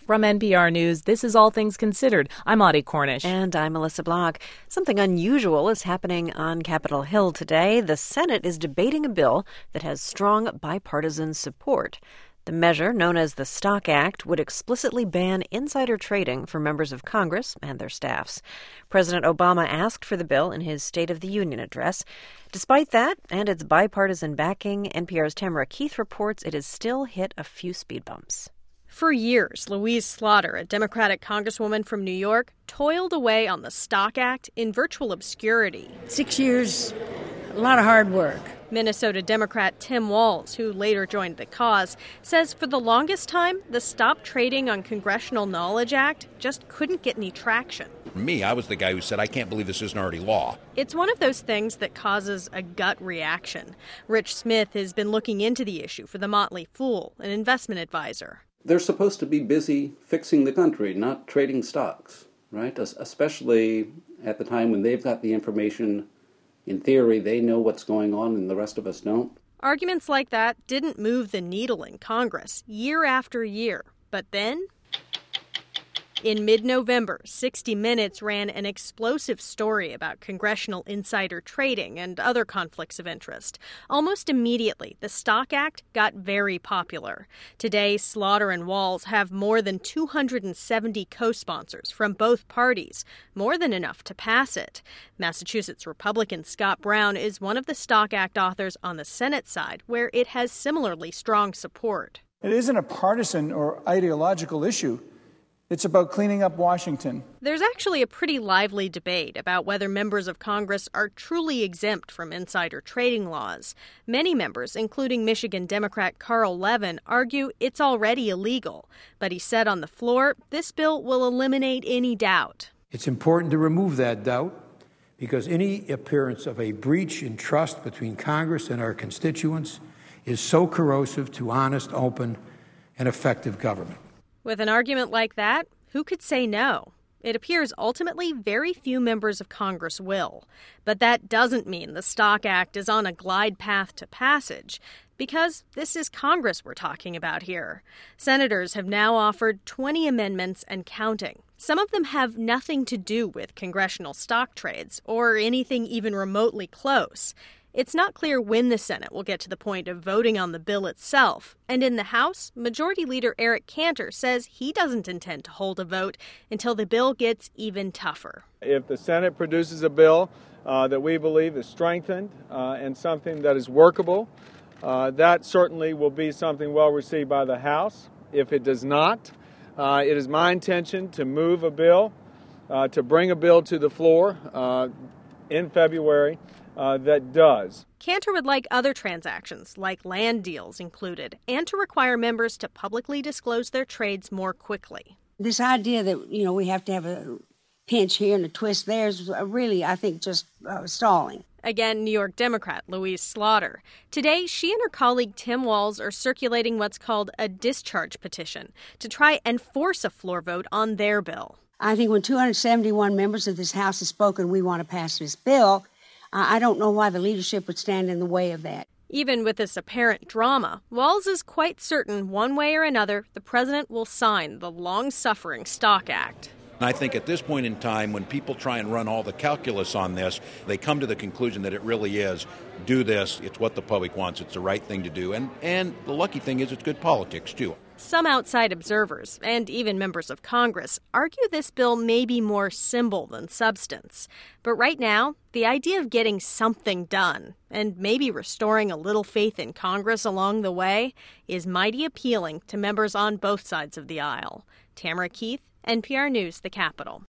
From NPR News, this is All Things Considered. I'm Audie Cornish. And I'm Melissa Block. Something unusual is happening on Capitol Hill today. The Senate is debating a bill that has strong bipartisan support. The measure, known as the Stock Act, would explicitly ban insider trading for members of Congress and their staffs. President Obama asked for the bill in his State of the Union address. Despite that and its bipartisan backing, NPR's Tamara Keith reports it has still hit a few speed bumps. For years, Louise Slaughter, a Democratic congresswoman from New York, toiled away on the Stock Act in virtual obscurity. 6 years, a lot of hard work. Minnesota Democrat Tim Walz, who later joined the cause, says for the longest time, the Stop Trading on Congressional Knowledge Act just couldn't get any traction. For me, I was the guy who said, I can't believe this isn't already law. It's one of those things that causes a gut reaction. Rich Smith has been looking into the issue for The Motley Fool, an investment advisor. They're supposed to be busy fixing the country, not trading stocks, right? Especially at the time when they've got the information. In theory, they know what's going on and the rest of us don't. Arguments like that didn't move the needle in Congress year after year. But then, in mid-November, 60 Minutes ran an explosive story about congressional insider trading and other conflicts of interest. Almost immediately, the Stock Act got very popular. Today, Slaughter and Walz have more than 270 co-sponsors from both parties, more than enough to pass it. Massachusetts Republican Scott Brown is one of the Stock Act authors on the Senate side, where it has similarly strong support. It isn't a partisan or ideological issue. It's about cleaning up Washington. There's actually a pretty lively debate about whether members of Congress are truly exempt from insider trading laws. Many members, including Michigan Democrat Carl Levin, argue it's already illegal. But he said on the floor, this bill will eliminate any doubt. It's important to remove that doubt because any appearance of a breach in trust between Congress and our constituents is so corrosive to honest, open, and effective government. With an argument like that, who could say no? It appears ultimately very few members of Congress will. But that doesn't mean the Stock Act is on a glide path to passage, because this is Congress we're talking about here. Senators have now offered 20 amendments and counting. Some of them have nothing to do with congressional stock trades or anything even remotely close. It's not clear when the Senate will get to the point of voting on the bill itself. And in the House, Majority Leader Eric Cantor says he doesn't intend to hold a vote until the bill gets even tougher. If the Senate produces a bill that we believe is strengthened and something that is workable, that certainly will be something well received by the House. If it does not, it is my intention to move a bill, to bring a bill to the floor in February that does. Cantor would like other transactions, like land deals included, and to require members to publicly disclose their trades more quickly. This idea that, we have to have a pinch here and a twist there is really, I think, just stalling. Again, New York Democrat Louise Slaughter. Today, she and her colleague Tim Walz are circulating what's called a discharge petition to try and force a floor vote on their bill. I think when 271 members of this House have spoken, we want to pass this bill, I don't know why the leadership would stand in the way of that. Even with this apparent drama, Walz is quite certain one way or another the president will sign the long-suffering Stock Act. And I think at this point in time, when people try and run all the calculus on this, they come to the conclusion that it really is, do this, it's what the public wants, it's the right thing to do. And the lucky thing is it's good politics, too. Some outside observers, and even members of Congress, argue this bill may be more symbol than substance. But right now, the idea of getting something done, and maybe restoring a little faith in Congress along the way, is mighty appealing to members on both sides of the aisle. Tamara Keith, NPR News, The Capitol.